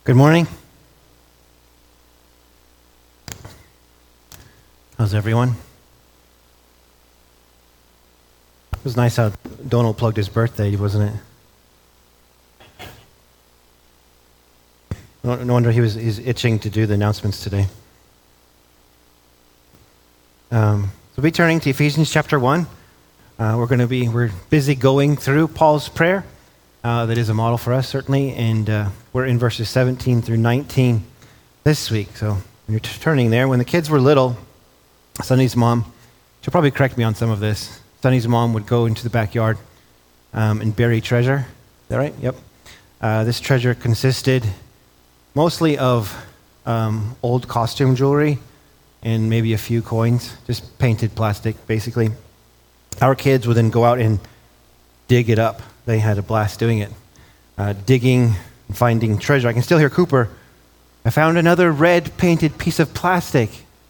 Good morning. How's everyone? It was nice how Donald plugged his birthday, wasn't it? No wonder he's itching to do the announcements today. So we'll be turning to Ephesians chapter 1. We're busy going through Paul's prayer. That is a model for us, certainly, and we're in verses 17 through 19 this week. So when you're turning there, when the kids were little, Sonny's mom, she'll probably correct me on some of this, Sonny's mom would go into the backyard and bury treasure. Is that right? Yep. This treasure consisted mostly of old costume jewelry and maybe a few coins, just painted plastic, basically. Our kids would then go out and dig it up. They had a blast doing it, digging and finding treasure. I can still hear Cooper. I found another red painted piece of plastic.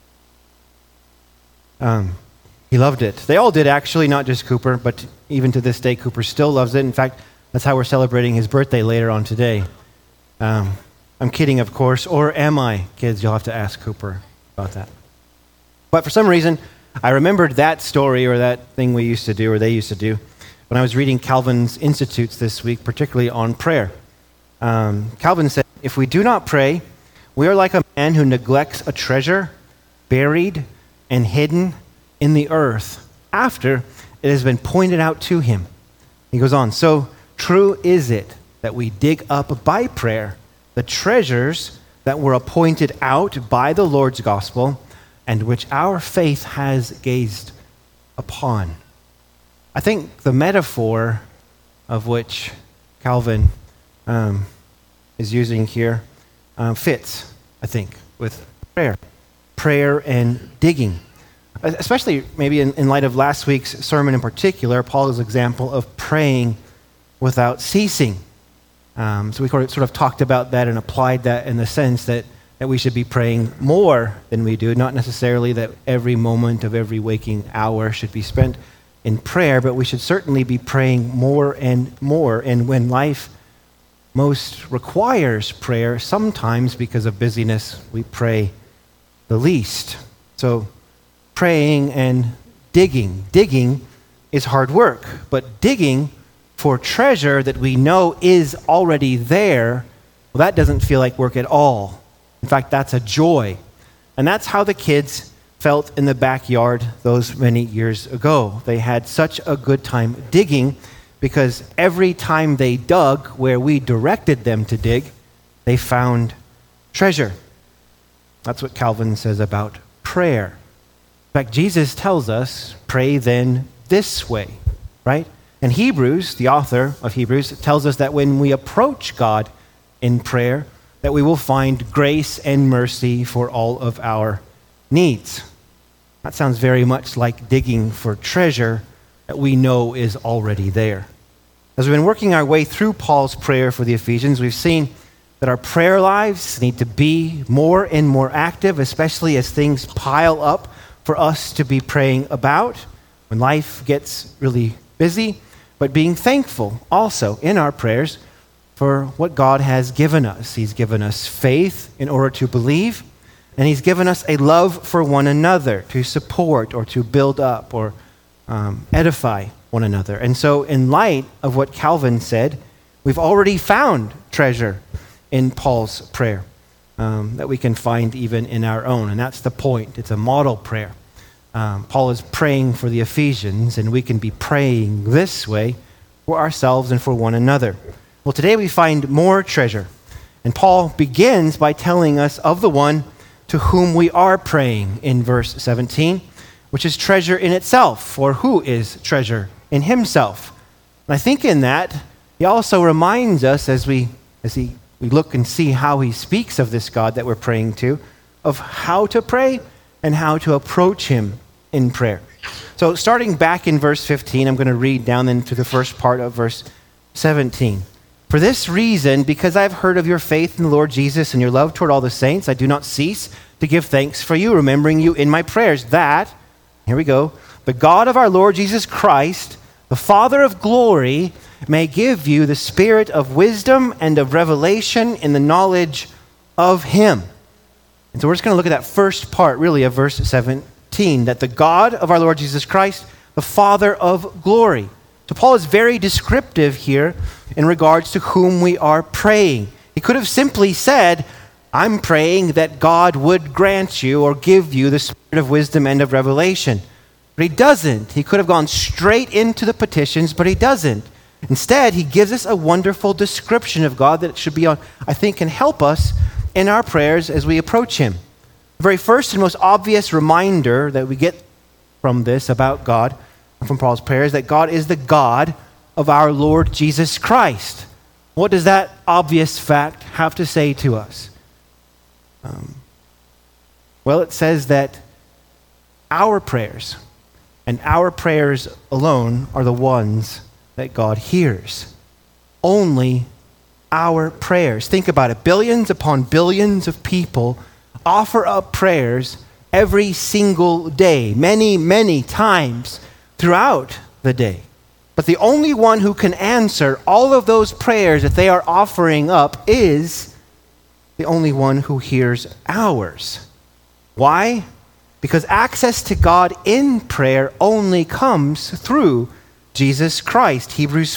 He loved it. They all did, actually, not just Cooper, but even to this day, Cooper still loves it. In fact, that's how we're celebrating his birthday later on today. I'm kidding, of course, or am I? Kids, you'll have to ask Cooper about that. But for some reason, I remembered that story or that thing we used to do or they used to do when I was reading Calvin's Institutes this week, particularly on prayer. Calvin said, if we do not pray, we are like a man who neglects a treasure buried and hidden in the earth after it has been pointed out to him. He goes on, so true is it that we dig up by prayer the treasures that were appointed out by the Lord's gospel and which our faith has gazed upon. I think the metaphor of which Calvin is using here fits, I think, with prayer and digging. Especially maybe in light of last week's sermon in particular, Paul's example of praying without ceasing. So we sort of talked about that and applied that in the sense that we should be praying more than we do, not necessarily that every moment of every waking hour should be spent in prayer, but we should certainly be praying more and more. And when life most requires prayer, sometimes because of busyness, we pray the least. So praying and digging. Digging is hard work, but digging for treasure that we know is already there, well, that doesn't feel like work at all. In fact, that's a joy. And that's how the kids felt in the backyard those many years ago. They had such a good time digging because every time they dug where we directed them to dig, they found treasure. That's what Calvin says about prayer. In fact, Jesus tells us, pray then this way, right? And Hebrews, the author of Hebrews, tells us that when we approach God in prayer, that we will find grace and mercy for all of our needs. That sounds very much like digging for treasure that we know is already there. As we've been working our way through Paul's prayer for the Ephesians, we've seen that our prayer lives need to be more and more active, especially as things pile up for us to be praying about when life gets really busy, but being thankful also in our prayers for what God has given us. He's given us faith in order to believe, and he's given us a love for one another to support or to build up or edify one another. And so in light of what Calvin said, we've already found treasure in Paul's prayer that we can find even in our own. And that's the point. It's a model prayer. Paul is praying for the Ephesians, and we can be praying this way for ourselves and for one another. Well, today we find more treasure. And Paul begins by telling us of the one to whom we are praying in verse 17, which is treasure in itself, or who is treasure in himself. And I think in that, he also reminds us as we look and see how he speaks of this God that we're praying to, of how to pray and how to approach him in prayer. So starting back in verse 15, I'm going to read down into the first part of verse 17. For this reason, because I've heard of your faith in the Lord Jesus and your love toward all the saints, I do not cease to give thanks for you, remembering you in my prayers, that, here we go, the God of our Lord Jesus Christ, the Father of glory, may give you the spirit of wisdom and of revelation in the knowledge of him. And so we're just going to look at that first part, really, of verse 17, that the God of our Lord Jesus Christ, the Father of glory. So Paul is very descriptive here in regards to whom we are praying. He could have simply said, I'm praying that God would grant you or give you the spirit of wisdom and of revelation. But he doesn't. He could have gone straight into the petitions, but he doesn't. Instead, he gives us a wonderful description of God that should be on, I think, can help us in our prayers as we approach him. The very first and most obvious reminder that we get from this about God, from Paul's prayers, that God is the God of our Lord Jesus Christ. What does that obvious fact have to say to us? Well, it says that our prayers and our prayers alone are the ones that God hears. Only our prayers. Think about it. Billions upon billions of people offer up prayers every single day, many, many times throughout the day. But the only one who can answer all of those prayers that they are offering up is the only one who hears ours. Why? Because access to God in prayer only comes through Jesus Christ. Hebrews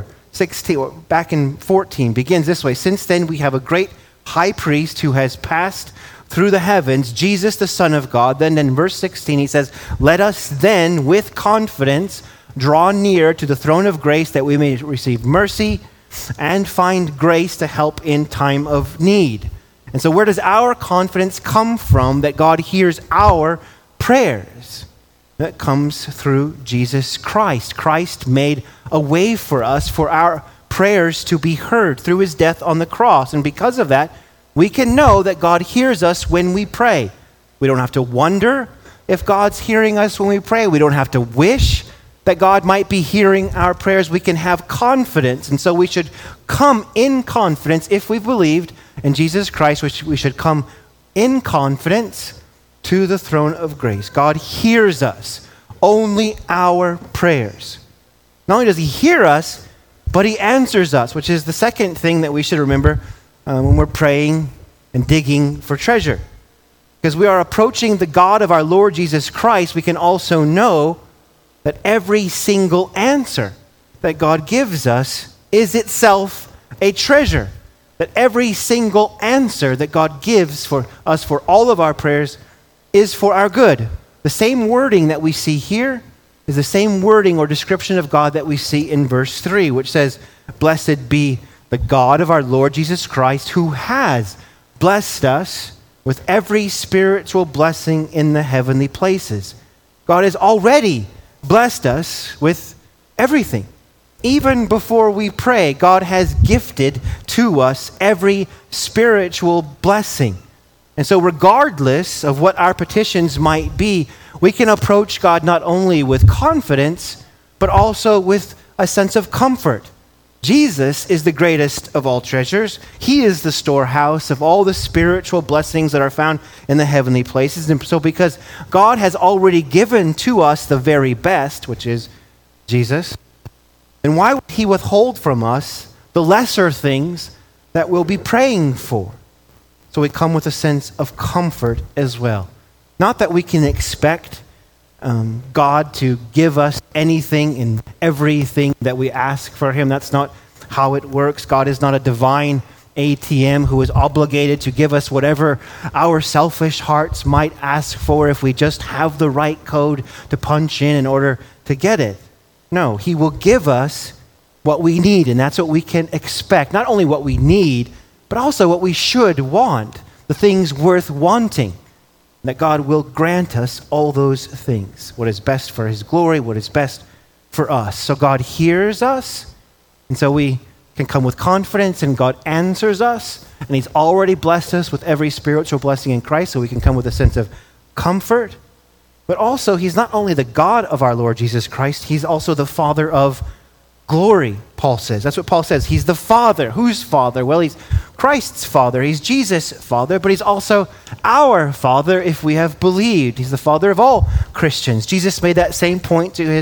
4:16, back in 14, begins this way. Since then we have a great high priest who has passed through the heavens, Jesus the Son of God. Then in verse 16 he says, let us then with confidence draw near to the throne of grace that we may receive mercy and find grace to help in time of need. And so where does our confidence come from that God hears our prayers? That comes through Jesus Christ. Christ made a way for us for our prayers to be heard through his death on the cross. And because of that, we can know that God hears us when we pray. We don't have to wonder if God's hearing us when we pray. We don't have to wish that God might be hearing our prayers. We can have confidence. And so we should come in confidence if we've believed in Jesus Christ, which we should come in confidence to the throne of grace. God hears us, only our prayers. Not only does he hear us, but he answers us, which is the second thing that we should remember when we're praying and digging for treasure. Because we are approaching the God of our Lord Jesus Christ, we can also know that every single answer that God gives us is itself a treasure. That every single answer that God gives for us for all of our prayers is for our good. The same wording that we see here is the same wording or description of God that we see in verse 3, which says, blessed be the God of our Lord Jesus Christ, who has blessed us with every spiritual blessing in the heavenly places. God has already blessed us with everything. Even before we pray, God has gifted to us every spiritual blessing. And so regardless of what our petitions might be, we can approach God not only with confidence, but also with a sense of comfort. Jesus is the greatest of all treasures. He is the storehouse of all the spiritual blessings that are found in the heavenly places. And so because God has already given to us the very best, which is Jesus, then why would he withhold from us the lesser things that we'll be praying for? So we come with a sense of comfort as well. Not that we can expect God to give us anything and everything that we ask for him. That's not how it works. God is not a divine ATM who is obligated to give us whatever our selfish hearts might ask for if we just have the right code to punch in order to get it. No, he will give us what we need, and that's what we can expect. Not only what we need, but also what we should want, the things worth wanting. That God will grant us all those things, what is best for his glory, what is best for us. So God hears us, and so we can come with confidence, and God answers us, and he's already blessed us with every spiritual blessing in Christ, so we can come with a sense of comfort. But also, he's not only the God of our Lord Jesus Christ, he's also the Father of glory, Paul says. That's what Paul says. He's the Father. Whose Father? Well, he's Christ's Father. He's Jesus' Father, but he's also our Father if we have believed. He's the Father of all Christians. Jesus made that same point to his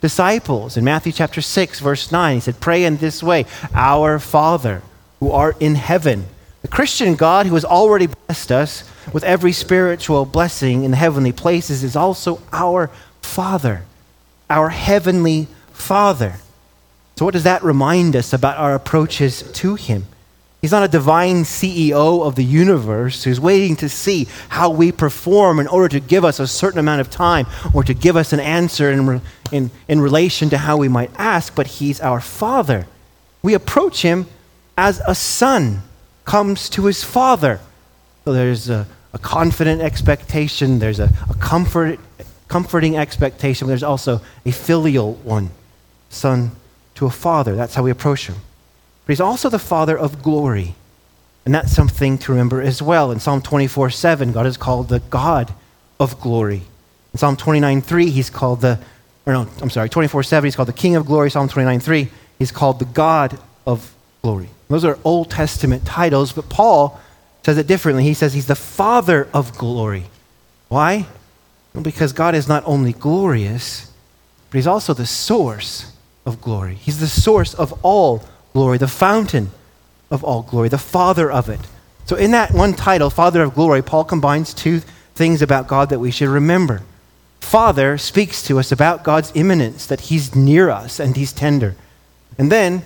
disciples. In Matthew chapter 6, verse 9, he said, pray in this way, our Father who art in heaven. The Christian God who has already blessed us with every spiritual blessing in the heavenly places is also our Father, our heavenly Father. So what does that remind us about our approaches to him? He's not a divine CEO of the universe who's waiting to see how we perform in order to give us a certain amount of time or to give us an answer in relation to how we might ask, but he's our Father. We approach him as a son comes to his father. So there's a confident expectation, there's a comforting expectation, but there's also a filial one, son to a father. That's how we approach him. But he's also the Father of glory. And that's something to remember as well. In Psalm 24:7, God is called the God of glory. In Psalm 29:3, he's called 24:7, he's called the King of glory. Psalm 29:3, he's called the God of glory. Those are Old Testament titles, but Paul says it differently. He says he's the Father of glory. Why? Well, because God is not only glorious, but he's also the source of glory. He's the source of all glory, the fountain of all glory, the Father of it. So in that one title, Father of glory, Paul combines two things about God that we should remember. Father speaks to us about God's immanence, that he's near us and he's tender. And then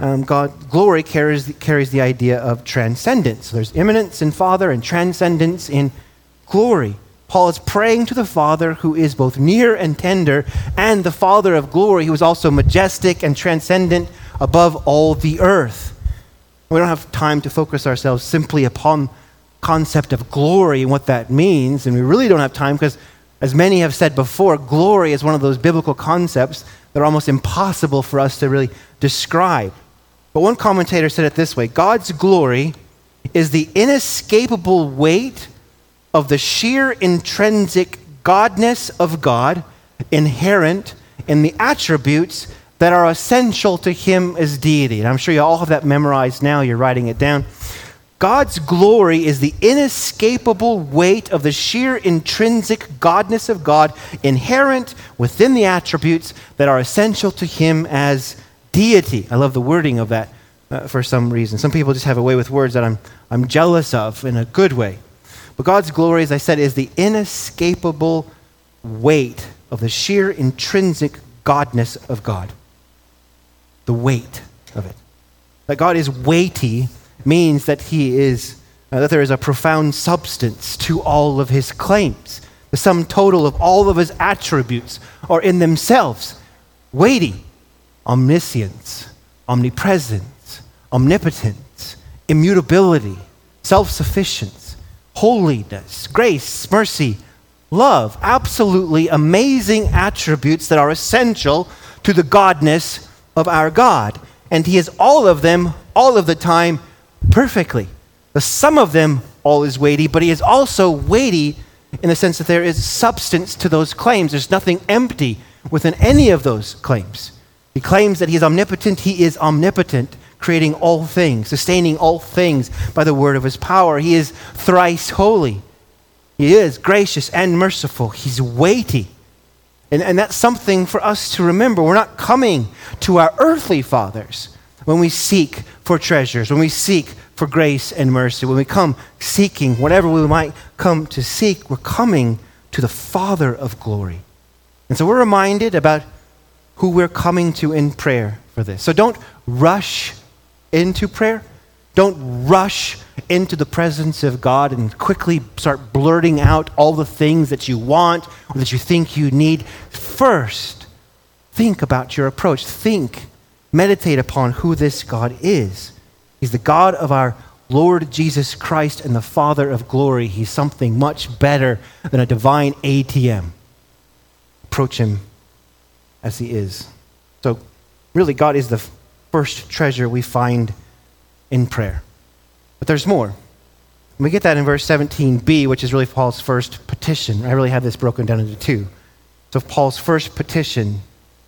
glory carries the idea of transcendence. So there's immanence in Father and transcendence in glory. Paul is praying to the Father who is both near and tender, and the Father of glory who is also majestic and transcendent above all the earth. We don't have time to focus ourselves simply upon concept of glory and what that means, and we really don't have time because, as many have said before, glory is one of those biblical concepts that are almost impossible for us to really describe. But one commentator said it this way: God's glory is the inescapable weight of the sheer intrinsic godness of God, inherent in the attributes that are essential to him as deity. And I'm sure you all have that memorized now. You're writing it down. God's glory is the inescapable weight of the sheer intrinsic godness of God, inherent within the attributes that are essential to him as deity. I love the wording of that for some reason. Some people just have a way with words that I'm jealous of in a good way. But God's glory, as I said, is the inescapable weight of the sheer intrinsic godness of God. The weight of it. That God is weighty means that that there is a profound substance to all of his claims. The sum total of all of his attributes are in themselves weighty. Omniscience, omnipresence, omnipotence, immutability, self-sufficiency, holiness, grace, mercy, love. Absolutely amazing attributes that are essential to the godness of our God. And he has all of them, all of the time, perfectly. The sum of them all is weighty, but he is also weighty in the sense that there is substance to those claims. There's nothing empty within any of those claims. He claims that he is omnipotent. He is omnipotent, creating all things, sustaining all things by the word of his power. He is thrice holy. He is gracious and merciful. He's weighty. And that's something for us to remember. We're not coming to our earthly fathers when we seek for treasures, when we seek for grace and mercy, when we come seeking whatever we might come to seek, we're coming to the Father of glory. And so we're reminded about who we're coming to in prayer for this. So don't rush into prayer. Don't rush into the presence of God and quickly start blurting out all the things that you want or that you think you need. First, think about your approach. Meditate upon who this God is. He's the God of our Lord Jesus Christ and the Father of glory. He's something much better than a divine ATM. Approach him as he is. So really, God is the first treasure we find in prayer. But there's more. And we get that in verse 17b, which is really Paul's first petition. I really have this broken down into two. So Paul's first petition,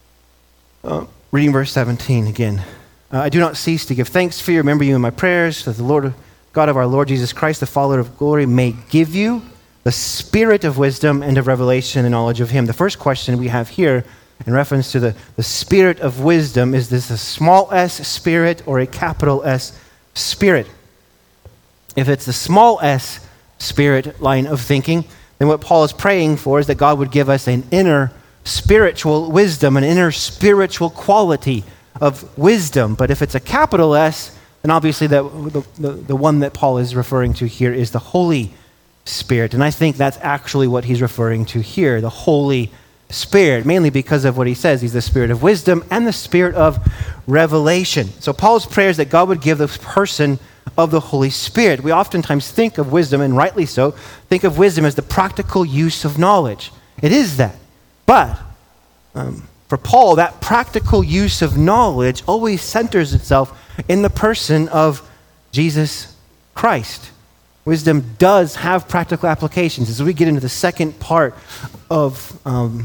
reading verse 17 again. I do not cease to give thanks for you, remember you in my prayers, that the Lord God of our Lord Jesus Christ, the Father of glory, may give you the spirit of wisdom and of revelation and knowledge of him. The first question we have here, in reference to the spirit of wisdom. Is this a small s spirit or a capital S spirit? If it's the small s spirit line of thinking, then what Paul is praying for is that God would give us an inner spiritual wisdom, an inner spiritual quality of wisdom. But if it's a capital S, then obviously the one that Paul is referring to here is the Holy Spirit. And I think that's actually what he's referring to here, the Holy Spirit, mainly because of what he says. He's the Spirit of wisdom and the Spirit of revelation. So Paul's prayer is that God would give the person of the Holy Spirit. We oftentimes think of wisdom, and rightly so, think of wisdom as the practical use of knowledge. It is that. But for Paul, that practical use of knowledge always centers itself in the person of Jesus Christ. Wisdom does have practical applications. As we get into the second part of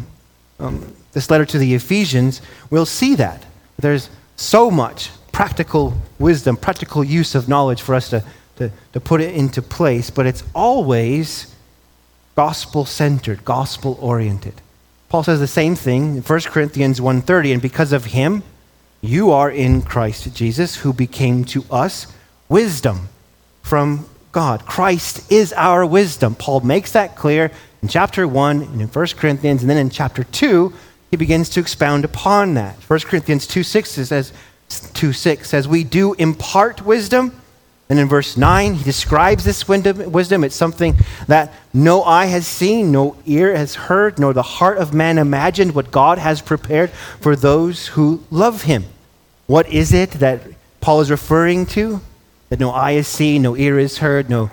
this letter to the Ephesians, we'll see that. There's so much practical wisdom, practical use of knowledge for us to put it into place, but it's always gospel-centered, gospel-oriented. Paul says the same thing in 1 Corinthians 1:30, and because of him, you are in Christ Jesus, who became to us wisdom from God. Christ is our wisdom. Paul makes that clear in chapter 1 and in 1 Corinthians, and then in chapter 2, he begins to expound upon that. 1 Corinthians 2:6 says, we do impart wisdom. And in verse 9, he describes this wisdom. It's something that no eye has seen, no ear has heard, nor the heart of man imagined what God has prepared for those who love him. What is it that Paul is referring to? That no eye has seen, no ear has heard, no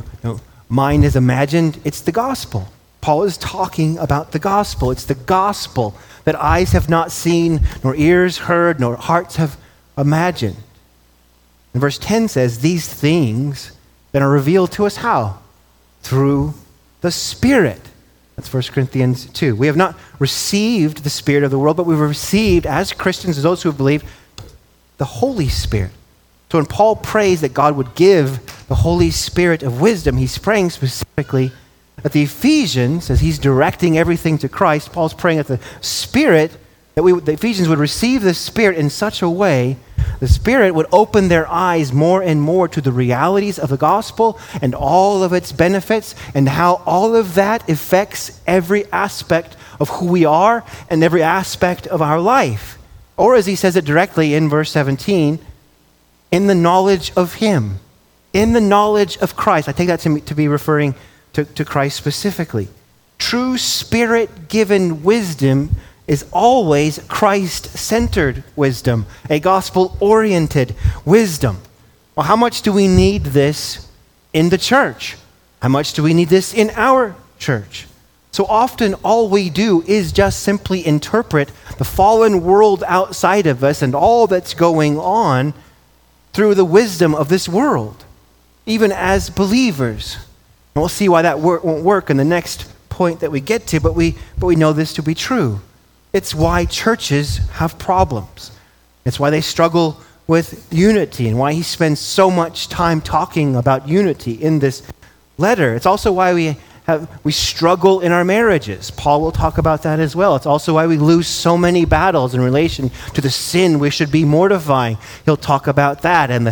mind has imagined? It's the gospel. Paul is talking about the gospel. It's the gospel that eyes have not seen, nor ears heard, nor hearts have imagined. And verse 10 says, these things then are revealed to us how? Through the Spirit. That's 1 Corinthians 2. We have not received the Spirit of the world, but we've received, as Christians, as those who believe, the Holy Spirit. So when Paul prays that God would give the Holy Spirit of wisdom, he's praying specifically at the Ephesians, as he's directing everything to Christ. Paul's praying at the Spirit, that the Ephesians would receive the Spirit in such a way, the Spirit would open their eyes more and more to the realities of the gospel and all of its benefits, and how all of that affects every aspect of who we are and every aspect of our life. Or as he says it directly in verse 17, in the knowledge of him, in the knowledge of Christ. I take that to be referring to Christ specifically. True Spirit-given wisdom is always Christ-centered wisdom, a gospel-oriented wisdom. Well, how much do we need this in the church? How much do we need this in our church? So often all we do is just simply interpret the fallen world outside of us and all that's going on through the wisdom of this world, even as believers. And we'll see why that won't work in the next point that we get to, but we know this to be true. It's why churches have problems. It's why they struggle with unity, and why he spends so much time talking about unity in this letter. It's also why we struggle in our marriages. Paul will talk about that as well. It's also why we lose so many battles in relation to the sin we should be mortifying. He'll talk about that and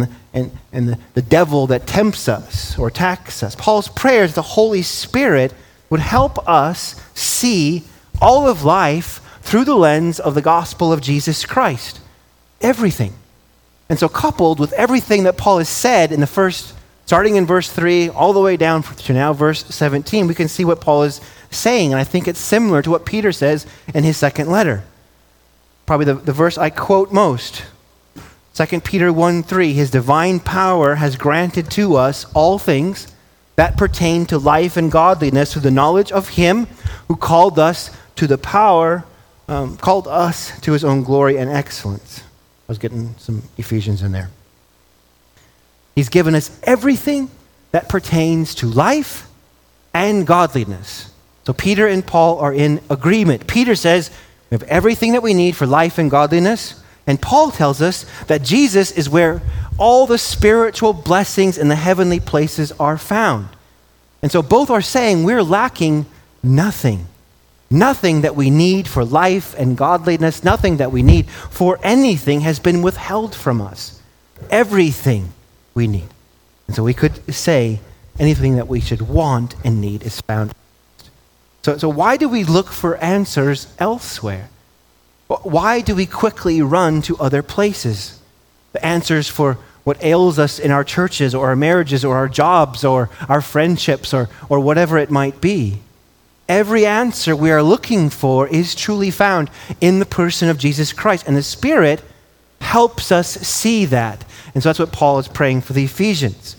the devil that tempts us or attacks us. Paul's prayer is the Holy Spirit would help us see all of life through the lens of the gospel of Jesus Christ. Everything. And so coupled with everything that Paul has said in the first, starting in verse 3, all the way down to now verse 17, we can see what Paul is saying. And I think it's similar to what Peter says in his second letter. Probably the verse I quote most. 2 Peter 1:3, his divine power has granted to us all things that pertain to life and godliness through the knowledge of him who called us to the power, called us to his own glory and excellence. I was getting some Ephesians in there. He's given us everything that pertains to life and godliness. So Peter and Paul are in agreement. Peter says we have everything that we need for life and godliness. And Paul tells us that Jesus is where all the spiritual blessings in the heavenly places are found. And so both are saying we're lacking nothing. Nothing that we need for life and godliness, nothing that we need for anything has been withheld from us. Everything we need. And so we could say anything that we should want and need is found. So why do we look for answers elsewhere? Why do we quickly run to other places? The answers for what ails us in our churches or our marriages or our jobs or our friendships or whatever it might be. Every answer we are looking for is truly found in the person of Jesus Christ. And the Spirit helps us see that. And so that's what Paul is praying for the Ephesians.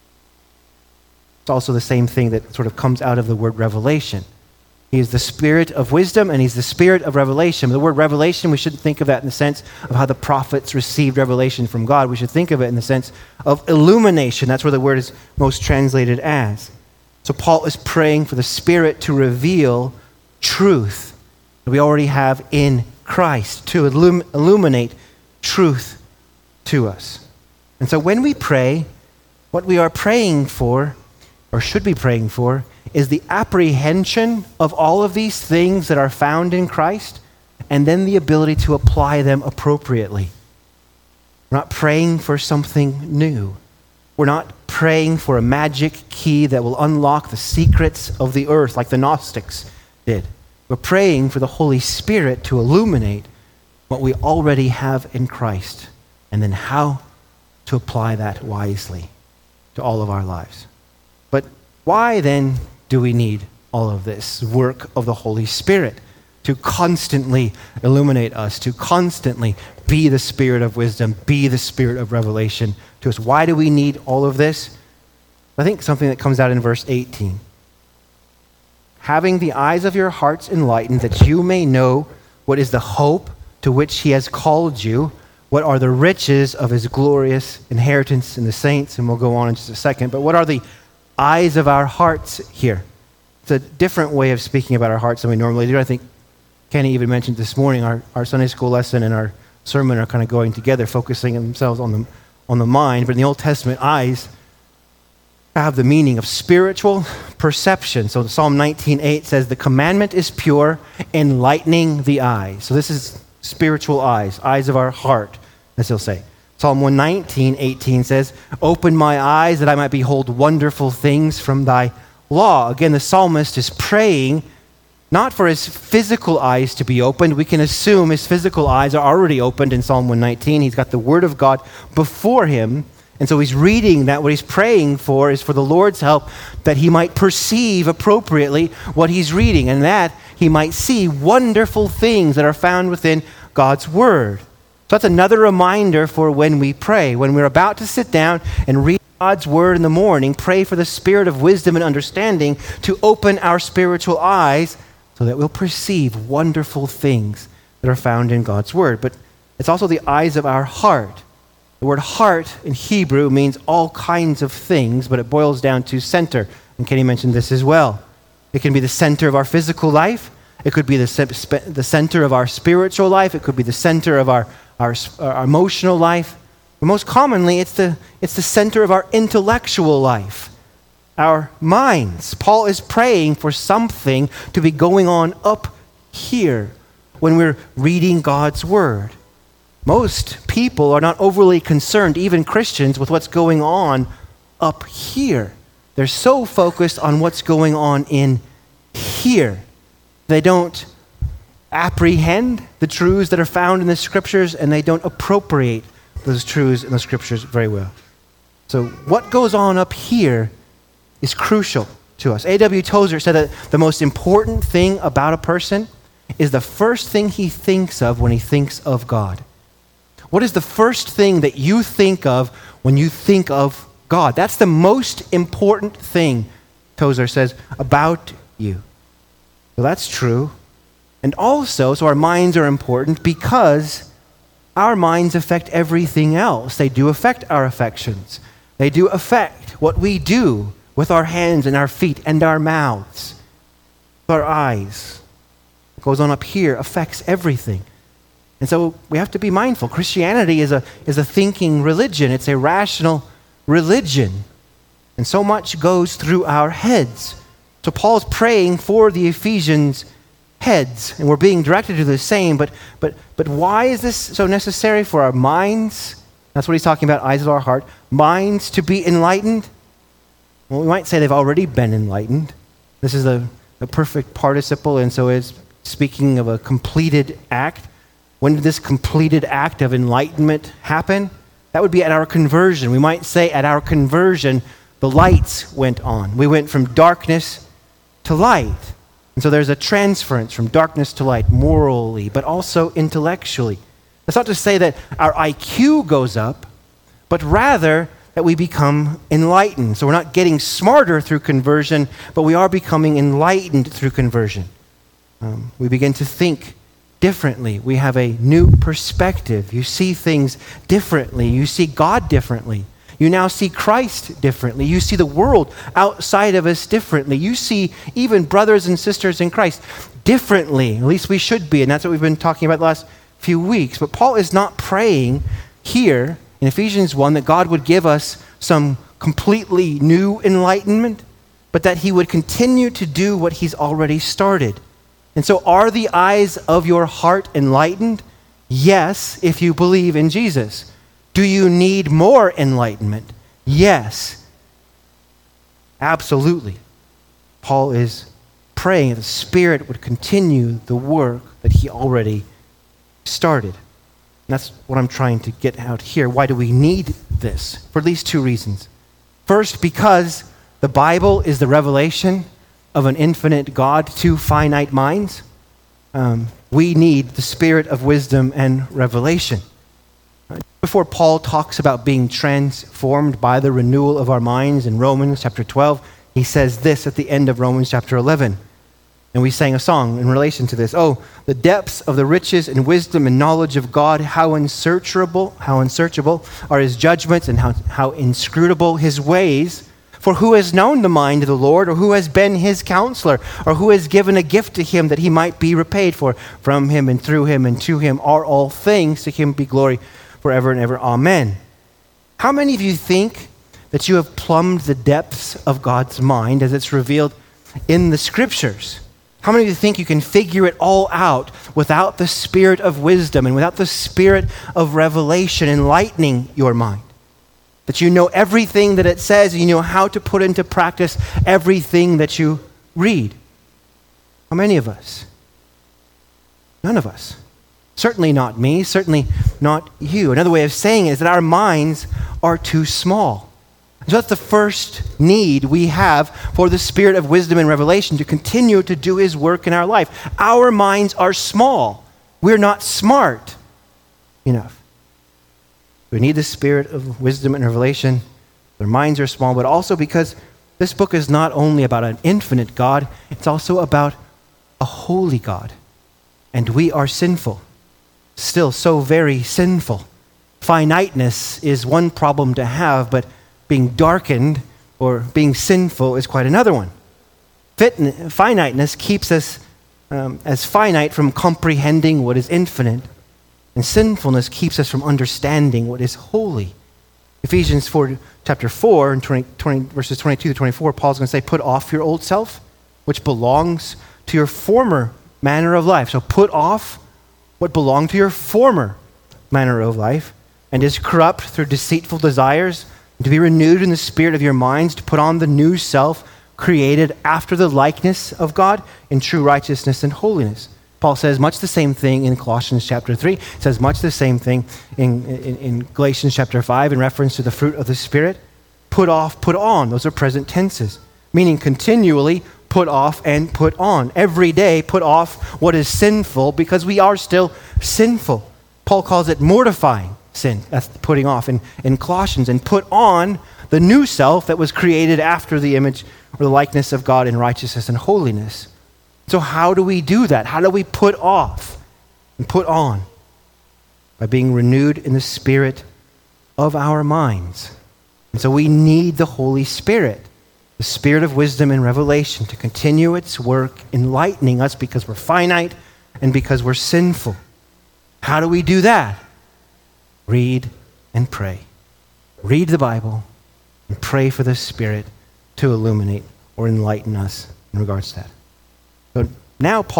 It's also the same thing that sort of comes out of the word revelation. He is the Spirit of wisdom and he's the Spirit of revelation. The word revelation, we shouldn't think of that in the sense of how the prophets received revelation from God. We should think of it in the sense of illumination. That's where the word is most translated as. So Paul is praying for the Spirit to reveal truth that we already have in Christ, to illuminate truth to us. And so when we pray, what we are praying for, or should be praying for, is the apprehension of all of these things that are found in Christ, and then the ability to apply them appropriately. We're not praying for something new. We're not praying for a magic key that will unlock the secrets of the earth like the Gnostics did. We're praying for the Holy Spirit to illuminate what we already have in Christ, and then how to apply that wisely to all of our lives. But why then do we need all of this work of the Holy Spirit to constantly illuminate us, to constantly be the Spirit of wisdom, be the Spirit of revelation to us? Why do we need all of this? I think something that comes out in verse 18. Having the eyes of your hearts enlightened, that you may know what is the hope to which he has called you, what are the riches of his glorious inheritance in the saints, and we'll go on in just a second. But what are the eyes of our hearts here? It's a different way of speaking about our hearts than we normally do. I think Kenny even mentioned this morning, our Sunday school lesson and our sermon are kind of going together, focusing themselves on the mind. But in the Old Testament, eyes have the meaning of spiritual perception. So Psalm 19:8 says, the commandment is pure, enlightening the eyes. So this is spiritual eyes of our heart, as he'll say. Psalm 119:18 says, open my eyes that I might behold wonderful things from thy law. Again, the psalmist is praying not for his physical eyes to be opened. We can assume his physical eyes are already opened in Psalm 119. He's got the word of God before him. And so he's reading that. What he's praying for is for the Lord's help, that he might perceive appropriately what he's reading, and that he might see wonderful things that are found within God's word. So that's another reminder for when we pray. When we're about to sit down and read God's word in the morning, pray for the Spirit of wisdom and understanding to open our spiritual eyes so that we'll perceive wonderful things that are found in God's word. But it's also the eyes of our heart. The word heart in Hebrew means all kinds of things, but it boils down to center. And Kenny mentioned this as well. It can be the center of our physical life. It could be the center of our spiritual life. It could be the center of our emotional life. But most commonly, it's the center of our intellectual life, our minds. Paul is praying for something to be going on up here when we're reading God's word. Most people are not overly concerned, even Christians, with what's going on up here. They're so focused on what's going on in here. They don't apprehend the truths that are found in the scriptures, and they don't appropriate those truths in the scriptures very well. So what goes on up here is crucial to us. A.W. Tozer said that the most important thing about a person is the first thing he thinks of when he thinks of God. What is the first thing that you think of when you think of God? That's the most important thing, Tozer says, about you. Well, that's true. And also, so our minds are important because our minds affect everything else. They do affect our affections. They do affect what we do with our hands and our feet and our mouths, with our eyes. What goes on up here affects everything. And so we have to be mindful. Christianity is a thinking religion. It's a rational religion. And so much goes through our heads. So Paul's praying for the Ephesians heads, and we're being directed to the same, but why is this so necessary for our minds? That's what he's talking about, eyes of our heart. Minds to be enlightened. Well, we might say they've already been enlightened. This is a perfect participle, and so it's speaking of a completed act. When did this completed act of enlightenment happen? That would be at our conversion. We might say at our conversion, the lights went on. We went from darkness to light. And so there's a transference from darkness to light morally, but also intellectually. That's not to say that our IQ goes up, but rather that we become enlightened. So we're not getting smarter through conversion, but we are becoming enlightened through conversion. We begin to think differently. We have a new perspective. You see things differently. You see God differently. You now see Christ differently. You see the world outside of us differently. You see even brothers and sisters in Christ differently. At least we should be, and that's what we've been talking about the last few weeks. But Paul is not praying here in Ephesians 1 that God would give us some completely new enlightenment, but that he would continue to do what he's already started. And so are the eyes of your heart enlightened? Yes, if you believe in Jesus. Do you need more enlightenment? Yes. Absolutely. Paul is praying that the Spirit would continue the work that he already started. And that's what I'm trying to get out here. Why do we need this? For at least two reasons. First, because the Bible is the revelation of an infinite God to finite minds. We need the Spirit of wisdom and revelation. Before Paul talks about being transformed by the renewal of our minds in Romans chapter 12, he says this at the end of Romans chapter 11. And we sang a song in relation to this. Oh, the depths of the riches and wisdom and knowledge of God, how unsearchable are his judgments and how inscrutable his ways. For who has known the mind of the Lord, or who has been his counselor, or who has given a gift to him that he might be repaid for? From him and through him and to him are all things. To him be glory forever and ever. Amen. How many of you think that you have plumbed the depths of God's mind as it's revealed in the Scriptures? How many of you think you can figure it all out without the Spirit of wisdom and without the Spirit of revelation enlightening your mind? That you know everything that it says, and you know how to put into practice everything that you read? How many of us? None of us. Certainly not me, certainly not you. Another way of saying it is that our minds are too small. So that's the first need we have for the Spirit of wisdom and revelation to continue to do his work in our life. Our minds are small. We're not smart enough. We need the Spirit of wisdom and revelation. Their minds are small, but also because this book is not only about an infinite God, it's also about a holy God. And we are sinful. Still so very sinful. Finiteness is one problem to have, but being darkened or being sinful is quite another one. Finiteness keeps us as finite from comprehending what is infinite, and sinfulness keeps us from understanding what is holy. Ephesians chapter 4, and 20, verses 22 to 24, Paul's going to say, put off your old self, which belongs to your former manner of life. So put off what belonged to your former manner of life and is corrupt through deceitful desires, and to be renewed in the spirit of your minds, to put on the new self created after the likeness of God in true righteousness and holiness. Paul says much the same thing in Colossians chapter 3. Says much the same thing in Galatians chapter 5 in reference to the fruit of the Spirit. Put off, put on. Those are present tenses, meaning continually put off and put on. Every day put off what is sinful because we are still sinful. Paul calls it mortifying sin. That's putting off in Colossians. And put on the new self that was created after the image or the likeness of God in righteousness and holiness. So how do we do that? How do we put off and put on? By being renewed in the spirit of our minds. And so we need the Holy Spirit, the Spirit of wisdom and revelation, to continue its work enlightening us because we're finite and because we're sinful. How do we do that? Read and pray. Read the Bible and pray for the Spirit to illuminate or enlighten us in regards to that. So now Paul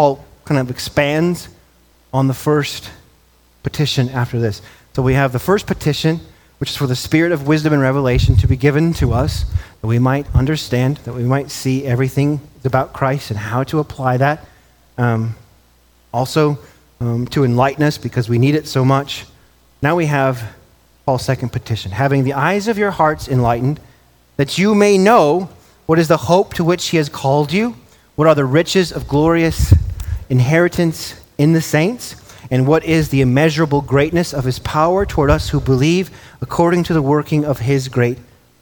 kind of expands on the first petition after this. So we have the first petition, which is for the spirit of wisdom and revelation to be given to us, that we might understand, that we might see everything about Christ and how to apply that. Also, to enlighten us because we need it so much. Now we have Paul's second petition, having the eyes of your hearts enlightened, that you may know what is the hope to which he has called you, what are the riches of glorious inheritance in the saints, and what is the immeasurable greatness of his power toward us who believe according to the working of his great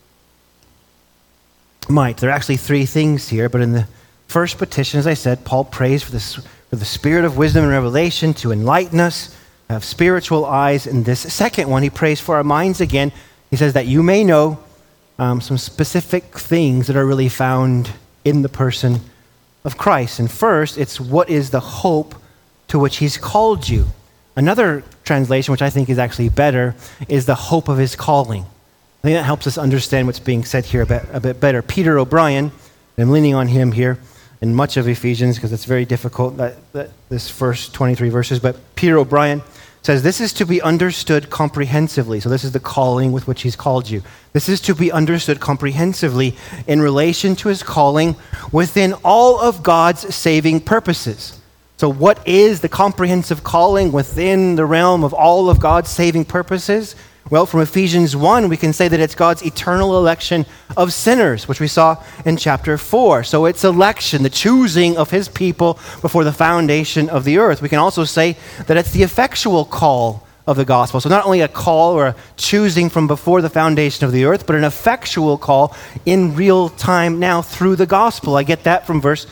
might. There are actually three things here, but in the first petition, as I said, Paul prays for the spirit of wisdom and revelation to enlighten us, have spiritual eyes. In this second one, he prays for our minds again. He says that you may know some specific things that are really found in the person of Christ. And first, it's what is the hope to which he's called you. Another translation, which I think is actually better, is the hope of his calling. I think that helps us understand what's being said here a bit better. Peter O'Brien, I'm leaning on him here in much of Ephesians because it's very difficult, this first 23 verses, but Peter O'Brien says, this is to be understood comprehensively. So this is the calling with which he's called you. This is to be understood comprehensively in relation to his calling within all of God's saving purposes. So what is the comprehensive calling within the realm of all of God's saving purposes? Well, from Ephesians 1, we can say that it's God's eternal election of sinners, which we saw in chapter 4. So it's election, the choosing of his people before the foundation of the earth. We can also say that it's the effectual call of the gospel. So not only a call or a choosing from before the foundation of the earth, but an effectual call in real time now through the gospel. I get that from verse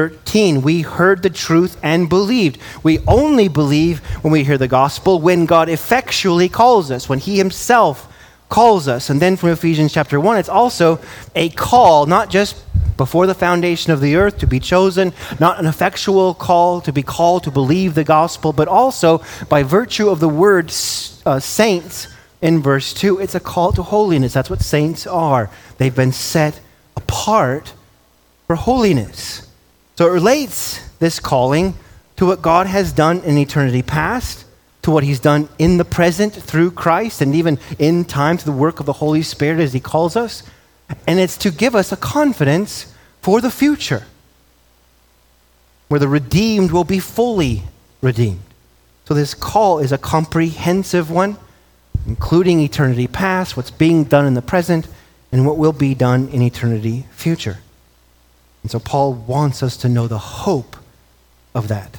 13, we heard the truth and believed. We only believe when we hear the gospel, when God effectually calls us, when he himself calls us. And then from Ephesians chapter 1, it's also a call, not just before the foundation of the earth to be chosen, not an effectual call to be called to believe the gospel, but also by virtue of the word saints in verse 2, it's a call to holiness. That's what saints are. They've been set apart for holiness. So it relates, this calling, to what God has done in eternity past, to what he's done in the present through Christ, and even in time to the work of the Holy Spirit as he calls us. And it's to give us a confidence for the future, where the redeemed will be fully redeemed. So this call is a comprehensive one, including eternity past, what's being done in the present, and what will be done in eternity future. And so Paul wants us to know the hope of that.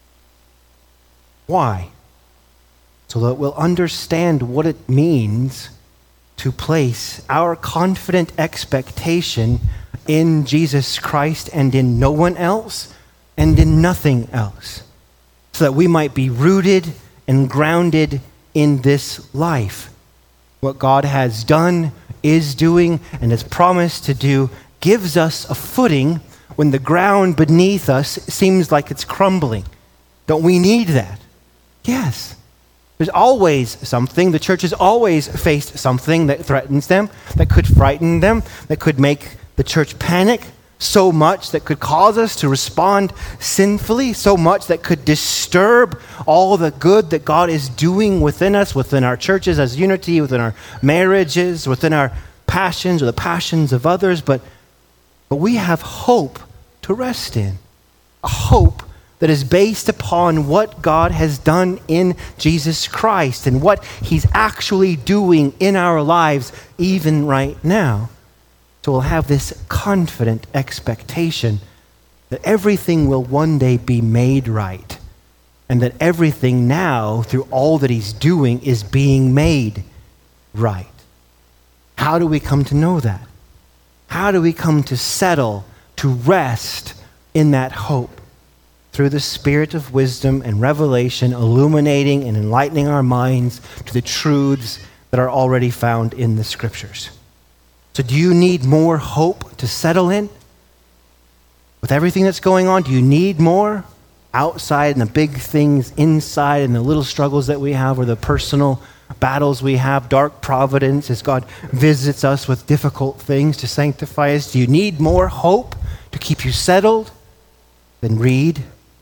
Why? So that we'll understand what it means to place our confident expectation in Jesus Christ and in no one else and in nothing else. So that we might be rooted and grounded in this life. What God has done, is doing, and has promised to do gives us a footing when the ground beneath us seems like it's crumbling. Don't we need that? Yes. There's always something. The church has always faced something that threatens them, that could frighten them, that could make the church panic so much, that could cause us to respond sinfully, so much that could disturb all the good that God is doing within us, within our churches as unity, within our marriages, within our passions or the passions of others. But we have hope to rest in, a hope that is based upon what God has done in Jesus Christ and what he's actually doing in our lives even right now. So we'll have this confident expectation that everything will one day be made right and that everything now, through all that he's doing, is being made right. How do we come to know that? How do we come to settle, to rest in that hope? Through the spirit of wisdom and revelation, illuminating and enlightening our minds to the truths that are already found in the scriptures. So do you need more hope to settle in? With everything that's going on, do you need more outside and the big things inside and the little struggles that we have or the personal battles we have, dark providence as God visits us with difficult things to sanctify us? Do you need more hope to keep you settled? Then read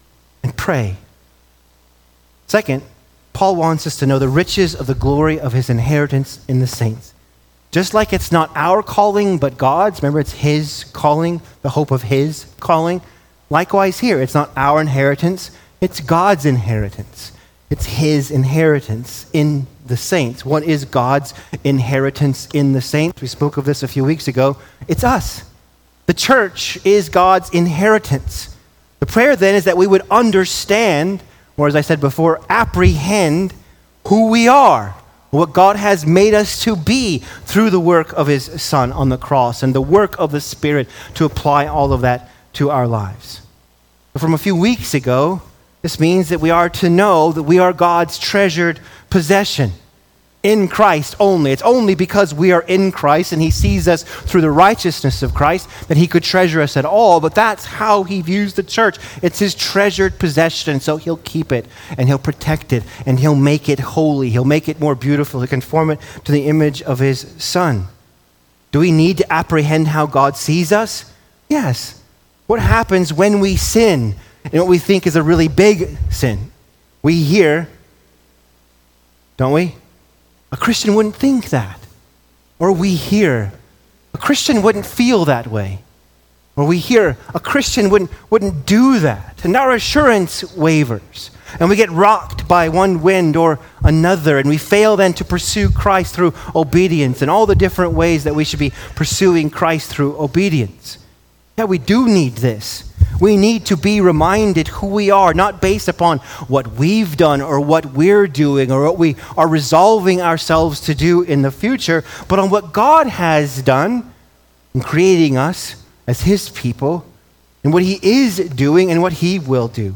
and pray. Second, Paul wants us to know the riches of the glory of his inheritance in the saints. Just like it's not our calling, but God's. Remember, it's his calling, the hope of his calling. Likewise here, it's not our inheritance, it's God's inheritance. It's his inheritance in the saints. What is God's inheritance in the saints? We spoke of this a few weeks ago. It's us. The church is God's inheritance. The prayer then is that we would understand, or as I said before, apprehend who we are, what God has made us to be through the work of his Son on the cross and the work of the Spirit to apply all of that to our lives. But from a few weeks ago, this means that we are to know that we are God's treasured possession in Christ only. It's only because we are in Christ and he sees us through the righteousness of Christ that he could treasure us at all. But that's how he views the church. It's his treasured possession. So he'll keep it and he'll protect it and he'll make it holy. He'll make it more beautiful. He'll conform it to the image of his Son. Do we need to apprehend how God sees us? Yes. What happens when we sin and what we think is a really big sin? We hear, don't we? A Christian wouldn't think that. Or we hear, a Christian wouldn't feel that way. Or we hear, a Christian wouldn't do that. And our assurance wavers. And we get rocked by one wind or another. And we fail then to pursue Christ through obedience and all the different ways that we should be pursuing Christ through obedience. Yeah, we do need this. We need to be reminded who we are, not based upon what we've done or what we're doing or what we are resolving ourselves to do in the future, but on what God has done in creating us as his people and what he is doing and what he will do.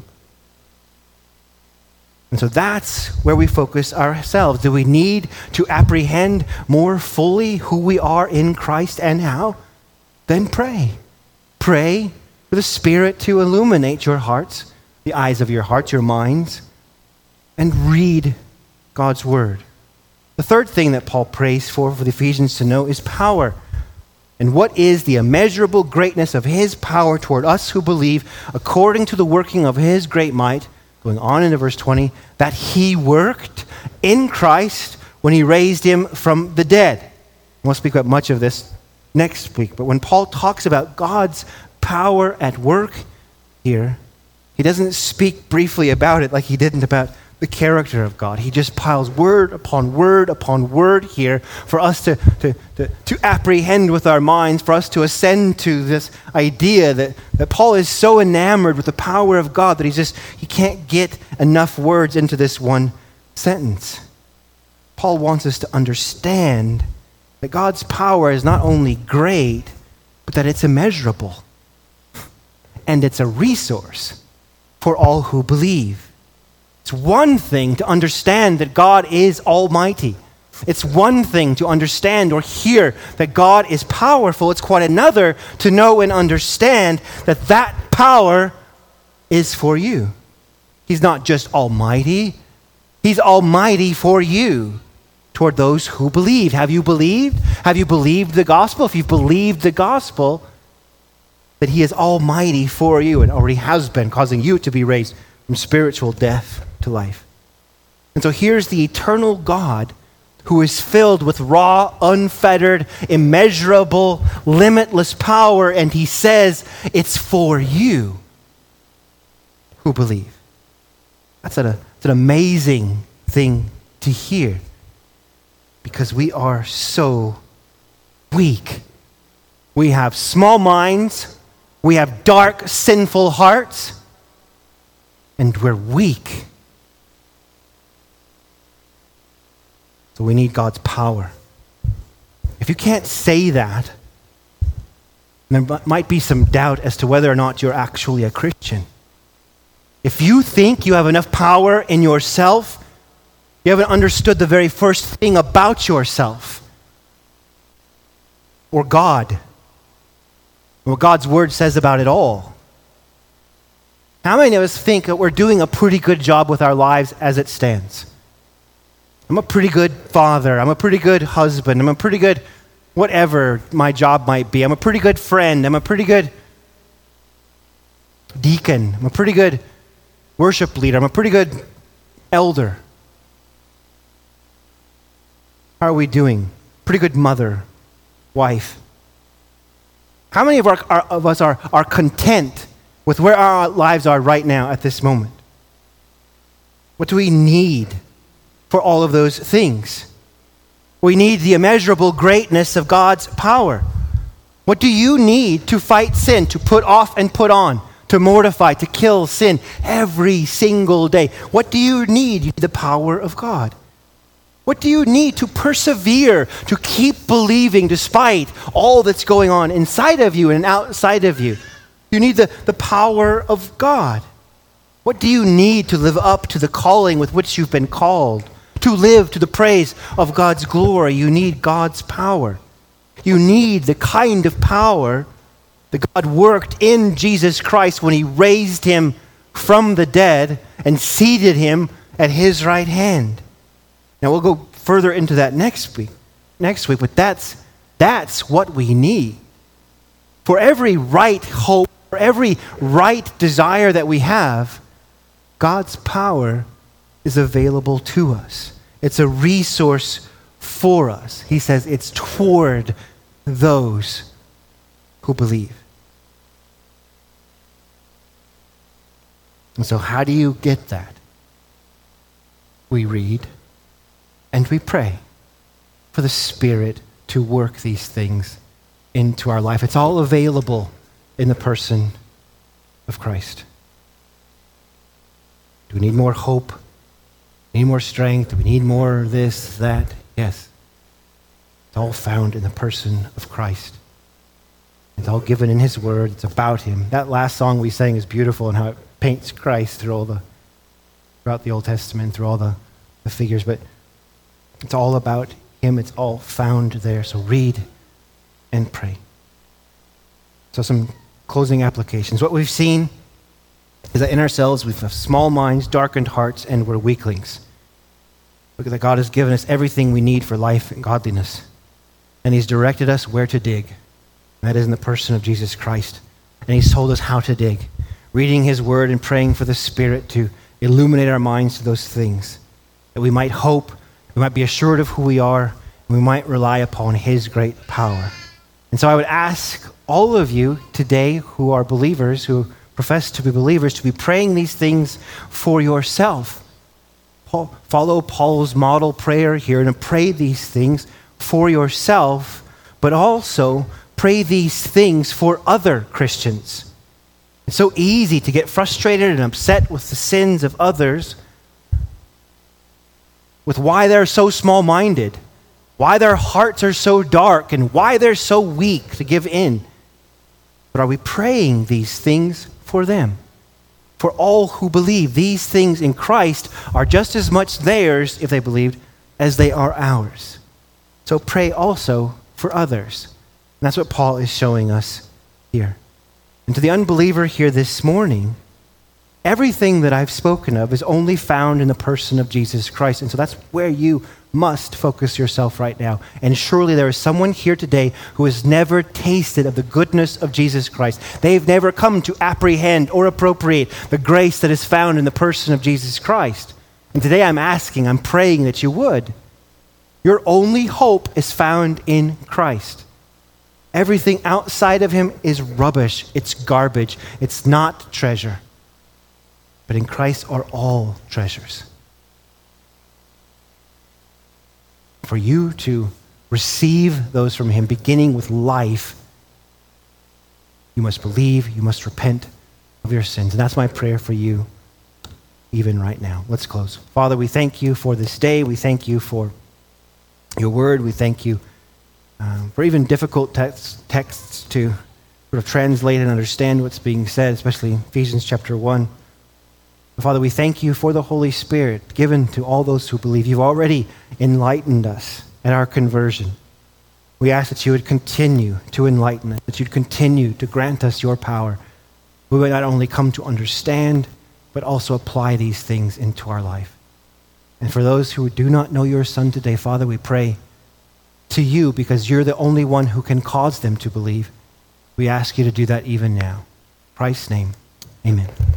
And so that's where we focus ourselves. Do we need to apprehend more fully who we are in Christ and how? Then pray. Pray for the Spirit to illuminate your hearts, the eyes of your hearts, your minds, and read God's Word. The third thing that Paul prays for the Ephesians to know is power. And what is the immeasurable greatness of his power toward us who believe, according to the working of his great might, going on into verse 20, that he worked in Christ when he raised him from the dead. We'll speak about much of this next week. But when Paul talks about God's power at work here, he doesn't speak briefly about it like he didn't about the character of God. He just piles word upon word upon word here for us to apprehend with our minds, for us to ascend to this idea that Paul is so enamored with the power of God that he can't get enough words into this one sentence. Paul wants us to understand that God's power is not only great, but that it's immeasurable. And it's a resource for all who believe. It's one thing to understand that God is almighty. It's one thing to understand or hear that God is powerful. It's quite another to know and understand that that power is for you. He's not just almighty. He's almighty for you toward those who believe. Have you believed? Have you believed the gospel? If you've believed the gospel, that he is almighty for you and already has been, causing you to be raised from spiritual death to life. And so here's the eternal God who is filled with raw, unfettered, immeasurable, limitless power, and he says it's for you who believe. That's an amazing thing to hear because we are so weak. We have small minds. We have dark, sinful hearts, and we're weak. So we need God's power. If you can't say that, there might be some doubt as to whether or not you're actually a Christian. If you think you have enough power in yourself, you haven't understood the very first thing about yourself or God. What God's word says about it all. How many of us think that we're doing a pretty good job with our lives as it stands? I'm a pretty good father. I'm a pretty good husband. I'm a pretty good whatever my job might be. I'm a pretty good friend. I'm a pretty good deacon. I'm a pretty good worship leader. I'm a pretty good elder. How are we doing? Pretty good mother, wife. How many of us are content with where our lives are right now at this moment? What do we need for all of those things? We need the immeasurable greatness of God's power. What do you need to fight sin, to put off and put on, to mortify, to kill sin every single day? What do you need? You need the power of God. What do you need to persevere, to keep believing despite all that's going on inside of you and outside of you? You need the power of God. What do you need to live up to the calling with which you've been called? To live to the praise of God's glory, you need God's power. You need the kind of power that God worked in Jesus Christ when he raised him from the dead and seated him at his right hand. Now we'll go further into that next week, but that's what we need. For every right hope, for every right desire that we have, God's power is available to us. It's a resource for us. He says it's toward those who believe. And so how do you get that? We read and we pray for the Spirit to work these things into our life. It's all available in the person of Christ. Do we need more hope? Do we need more strength? Do we need more this, that? Yes. It's all found in the person of Christ. It's all given in his word. It's about him. That last song we sang is beautiful and how it paints Christ throughout the Old Testament, through all the figures. But it's all about him. It's all found there. So read and pray. So some closing applications. What we've seen is that in ourselves we have small minds, darkened hearts, and we're weaklings. Look at that God has given us everything we need for life and godliness. And he's directed us where to dig. And that is in the person of Jesus Christ. And he's told us how to dig. Reading his word and praying for the Spirit to illuminate our minds to those things. That we might hope, we might be assured of who we are, and we might rely upon his great power. And so I would ask all of you today who are believers, who profess to be believers, to be praying these things for yourself. Follow Paul's model prayer here and pray these things for yourself, but also pray these things for other Christians. It's so easy to get frustrated and upset with the sins of others, with why they're so small-minded, why their hearts are so dark, and why they're so weak to give in. But are we praying these things for them? For all who believe, these things in Christ are just as much theirs, if they believed, as they are ours. So pray also for others. And that's what Paul is showing us here. And to the unbeliever here this morning, everything that I've spoken of is only found in the person of Jesus Christ. And so that's where you must focus yourself right now. And surely there is someone here today who has never tasted of the goodness of Jesus Christ. They've never come to apprehend or appropriate the grace that is found in the person of Jesus Christ. And today I'm praying that you would. Your only hope is found in Christ. Everything outside of him is rubbish. It's garbage. It's not treasure. But in Christ are all treasures. For you to receive those from him, beginning with life, you must believe, you must repent of your sins. And that's my prayer for you, even right now. Let's close. Father, we thank you for this day. We thank you for your word. We thank you for even difficult texts to sort of translate and understand what's being said, especially Ephesians chapter 1. Father, we thank you for the Holy Spirit given to all those who believe. You've already enlightened us at our conversion. We ask that you would continue to enlighten us, that you'd continue to grant us your power. We would not only come to understand, but also apply these things into our life. And for those who do not know your Son today, Father, we pray to you because you're the only one who can cause them to believe. We ask you to do that even now. In Christ's name, amen.